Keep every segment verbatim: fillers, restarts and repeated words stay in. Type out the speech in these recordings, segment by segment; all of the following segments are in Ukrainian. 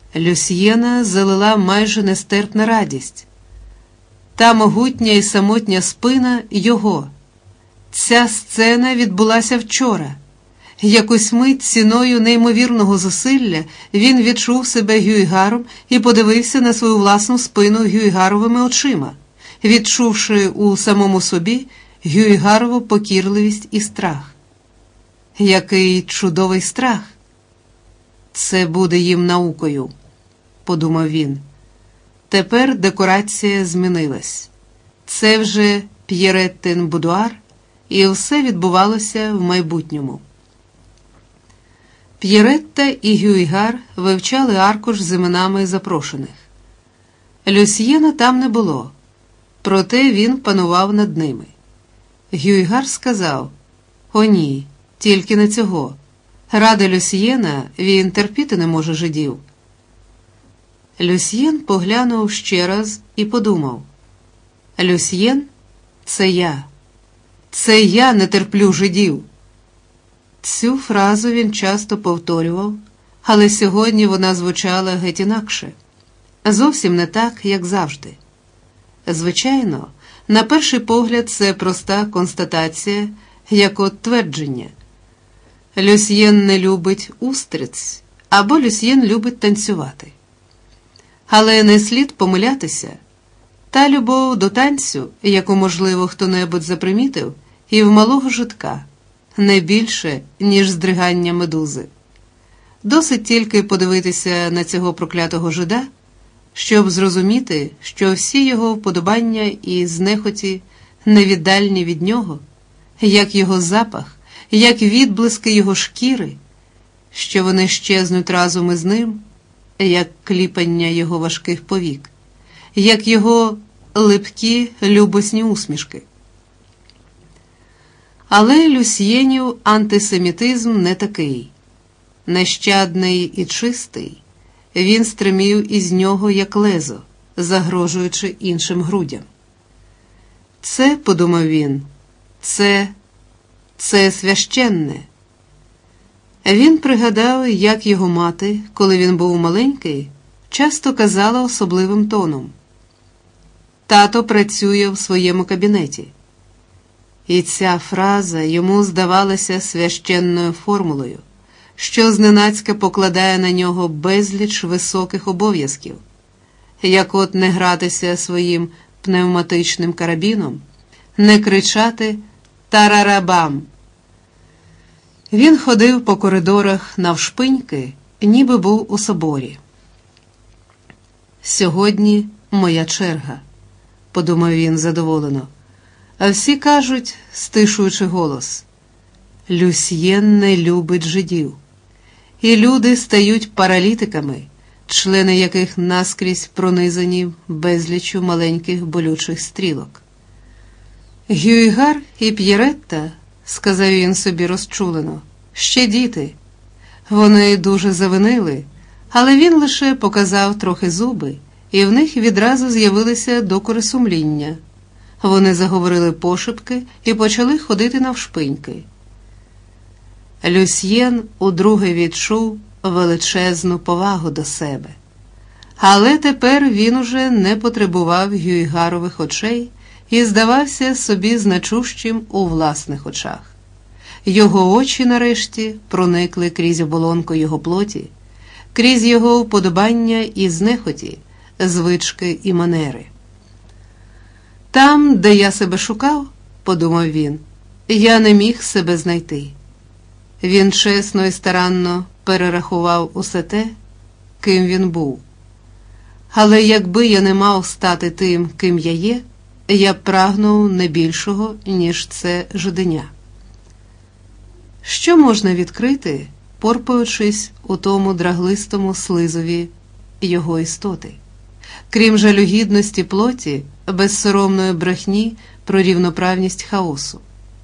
Люсьєна залила майже нестерпна радість. Та могутня і самотня спина його. Ця сцена відбулася вчора. Якусь мить ціною неймовірного зусилля він відчув себе Гюйгаром і подивився на свою власну спину Гюйгаровими очима, відчувши у самому собі Гюйгарову покірливість і страх. Який чудовий страх! Це буде їм наукою, подумав він. Тепер декорація змінилась. Це вже П'єреттин будуар, і все відбувалося в майбутньому. П'єретта і Гюйгар вивчали аркуш з іменами запрошених. Люсьєна там не було, проте він панував над ними. Гюйгар сказав: «О ні, тільки не цього. Ради Люсьєна він терпіти не може жидів». Люсьєн поглянув ще раз і подумав: «Люсьєн – це я. Це я не терплю жидів». Цю фразу він часто повторював, але сьогодні вона звучала геть інакше. Зовсім не так, як завжди. Звичайно, на перший погляд це проста констатація, як от твердження. Люсьєн не любить устриць, або Люсьєн любить танцювати. Але не слід помилятися. Та любов до танцю, яку, можливо, хто-небудь запримітив, і в малого жидка, не більше, ніж здригання медузи. Досить тільки подивитися на цього проклятого жида, щоб зрозуміти, що всі його вподобання і знехоті невіддальні від нього, як його запах, як відблиски його шкіри, що вони щезнуть разом із ним, як кліпання його важких повік, як його липкі любосні усмішки. Але Люсьєнів антисемітизм не такий. Нещадний і чистий, він стримів із нього як лезо, загрожуючи іншим грудям. Це, подумав він, це, це священне. Він пригадав, як його мати, коли він був маленький, часто казала особливим тоном: «Тато працює в своєму кабінеті». І ця фраза йому здавалася священною формулою, що зненацька покладає на нього безліч високих обов'язків, як от не гратися своїм пневматичним карабіном, не кричати «тарарабам». Він ходив по коридорах навшпиньки, ніби був у соборі. «Сьогодні моя черга», – подумав він задоволено. А всі кажуть, стишуючи голос: «Люсьєн не любить жидів». І люди стають паралітиками, члени яких наскрізь пронизані безліччю маленьких болючих стрілок. «Гюйгар і П'єретта», – сказав він собі розчулено, – «ще діти». Вони дуже завинили, але він лише показав трохи зуби, і в них відразу з'явилися докори сумління. Вони заговорили пошепки і почали ходити навшпиньки. Люсьєн удруге відчув величезну повагу до себе. Але тепер він уже не потребував Гюйгарових очей і здавався собі значущим у власних очах. Його очі, нарешті, проникли крізь оболонку його плоті, крізь його вподобання і знехоті, звички і манери. «Там, де я себе шукав, – подумав він, – я не міг себе знайти». Він чесно і старанно перерахував усе те, ким він був. Але якби я не мав стати тим, ким я є, я б прагнув не більшого, ніж це жиденя. Що можна відкрити, порпаючись у тому драглистому слизові його істоти, крім жалюгідності плоті, безсоромної брехні про рівноправність хаосу?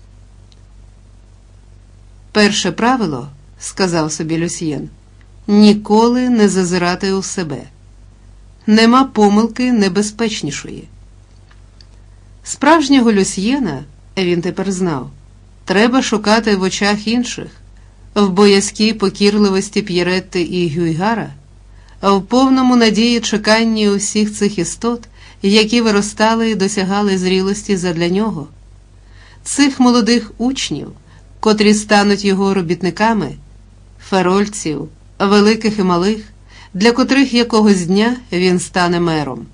«Перше правило, – сказав собі Люсьєн, – ніколи не зазирати у себе. Нема помилки небезпечнішої». Справжнього Люсьєна, він тепер знав, треба шукати в очах інших, в боязкій покірливості П'єретти і Гюйгара, в повному надії чеканні усіх цих істот, які виростали і досягали зрілості задля нього, цих молодих учнів, котрі стануть його робітниками, ферольців, великих і малих, для котрих якогось дня він стане мером.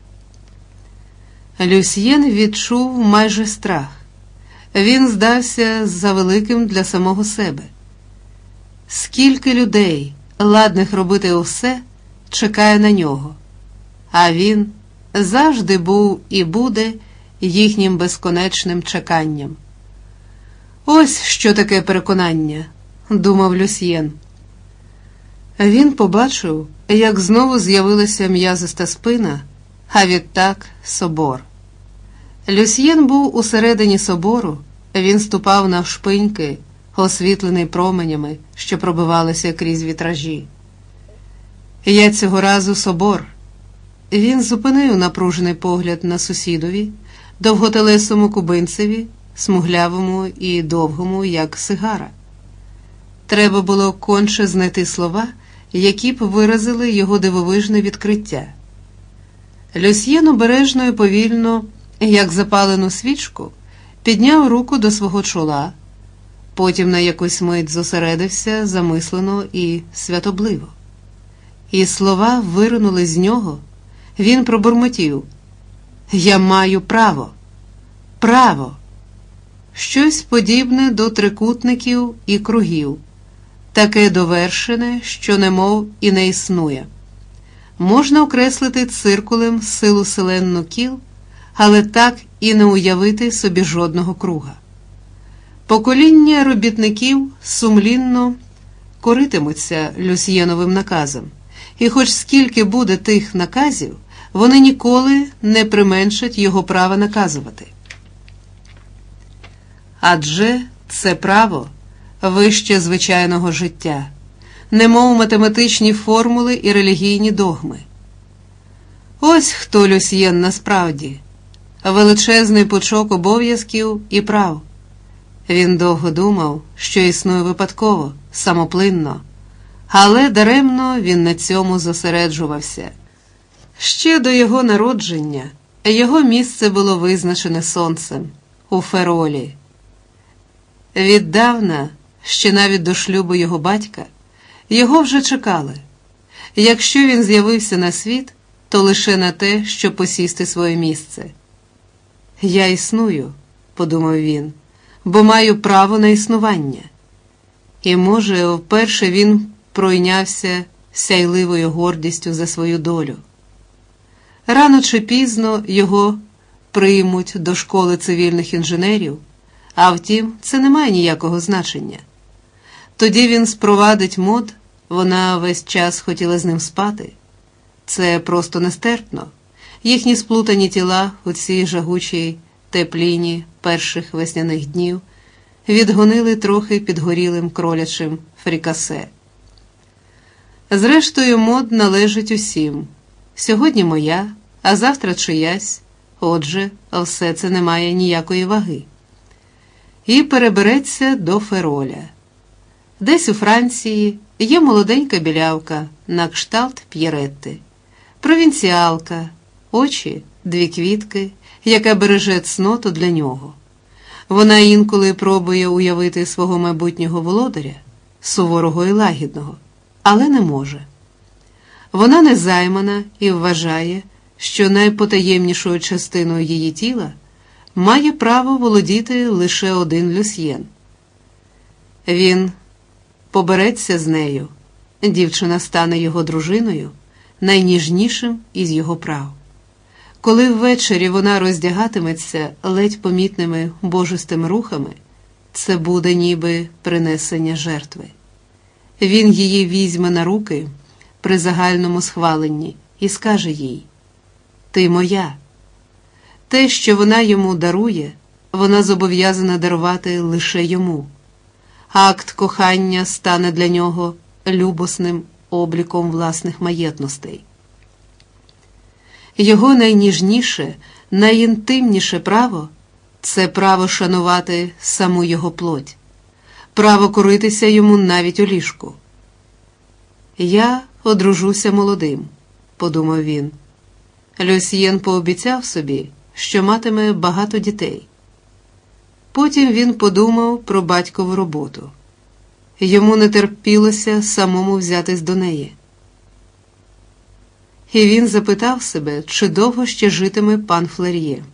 Люсьєн відчув майже страх. Він здався завеликим для самого себе. Скільки людей, ладних робити усе, чекає на нього, а він завжди був і буде їхнім безконечним чеканням. Ось що таке переконання, думав Люсьєн. Він побачив, як знову з'явилася м'язиста спина, а відтак собор. Люсьєн був усередині собору, він ступав навшпиньки, освітлений променями, що пробивалися крізь вітражі. Я цього разу собор. Він зупинив напружений погляд на сусідові, довготелесому кубинцеві, смуглявому і довгому, як сигара. Треба було конче знайти слова, які б виразили його дивовижне відкриття. Люсьєн обережно і повільно, як запалену свічку, підняв руку до свого чола, потім на якусь мить зосередився замислено і святобливо. І слова виринули з нього. Він пробурмотів: «Я маю право! Право!» Щось подібне до трикутників і кругів, таке довершене, що немов і не існує. Можна окреслити циркулем силу селенну кіл, але так і не уявити собі жодного круга. Покоління робітників сумлінно коритимуться Люсьєновим наказом, і хоч скільки буде тих наказів, вони ніколи не применшать його права наказувати. Адже це право вище звичайного життя, немов математичні формули і релігійні догми. Ось хто Люсьєн насправді – величезний пучок обов'язків і прав. Він довго думав, що існує випадково, самоплинно, але даремно він на цьому зосереджувався. Ще до його народження його місце було визначене сонцем у Феролі. Віддавна, ще навіть до шлюбу його батька, його вже чекали. Якщо він з'явився на світ, то лише на те, щоб посісти своє місце. «Я існую», – подумав він, – «бо маю право на існування». І, може, вперше він пройнявся сяйливою гордістю за свою долю. Рано чи пізно його приймуть до школи цивільних інженерів, а втім, це не має ніякого значення. Тоді він спровадить мод, вона весь час хотіла з ним спати. Це просто нестерпно. Їхні сплутані тіла у цій жагучій тепліні перших весняних днів відгонили трохи підгорілим кролячим фрікасе. Зрештою, мод належить усім. Сьогодні моя, а завтра чиясь, отже, все це не має ніякої ваги. І перебереться до Фероля. Десь у Франції є молоденька білявка на кшталт П'єретти, провінціалка, очі – дві квітки, яка береже цноту для нього. Вона інколи пробує уявити свого майбутнього володаря, суворого і лагідного, але не може. Вона незаймана і вважає, що найпотаємнішою частиною її тіла має право володіти лише один Люсьєн. Він побереться з нею, дівчина стане його дружиною, найніжнішим із його прав. Коли ввечері вона роздягатиметься ледь помітними божистими рухами, це буде ніби принесення жертви. Він її візьме на руки при загальному схваленні і скаже їй: «Ти моя». Те, що вона йому дарує, вона зобов'язана дарувати лише йому. Акт кохання стане для нього любосним обліком власних маєтностей. Його найніжніше, найінтимніше право – це право шанувати саму його плоть, право коритися йому навіть у ліжку. Я одружуся молодим, подумав він. Люсьєн пообіцяв собі, що матиме багато дітей. Потім він подумав про батькову роботу. Йому не терпілося самому взятись до неї. І він запитав себе, чи довго ще житиме пан Флер'є.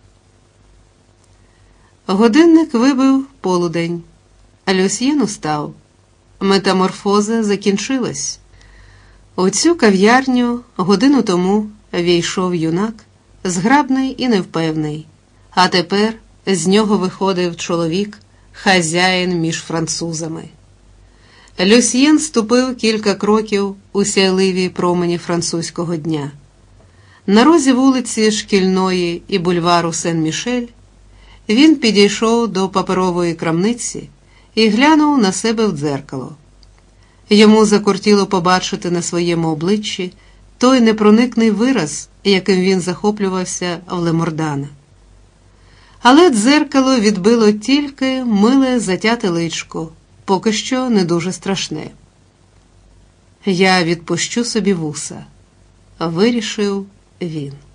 Годинник вибив полудень, а Люсьєн устав. Метаморфоза закінчилась. У цю кав'ярню годину тому війшов юнак, зграбний і невпевний, а тепер з нього виходив чоловік, хазяїн між французами. Люсьєн ступив кілька кроків у сяйливі промені французького дня. На розі вулиці Шкільної і бульвару Сен-Мішель він підійшов до паперової крамниці і глянув на себе в дзеркало. Йому закортіло побачити на своєму обличчі той непроникний вираз, яким він захоплювався в Лемордана. Але дзеркало відбило тільки миле затяте личко, поки що не дуже страшне. «Я відпущу собі вуса», – вирішив він.